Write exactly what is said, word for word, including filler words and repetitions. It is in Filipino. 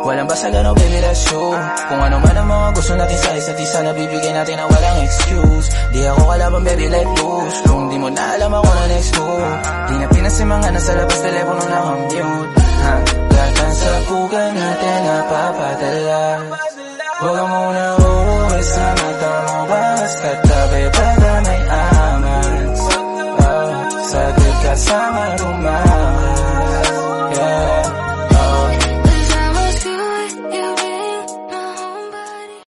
Walang basagan o baby, that's true. Kung ano man ang mga gusto natin sa isa't isa, nabibigay natin na walang excuse. Di ako kalaban baby, let loose. Kung di mo na alam ako na next move. Di na pinasimanga na sa labas, telepono na kang-mute. Hanggang sa buhay natin napapadala. Huwag ka muna uuwi sa mata mo, basta't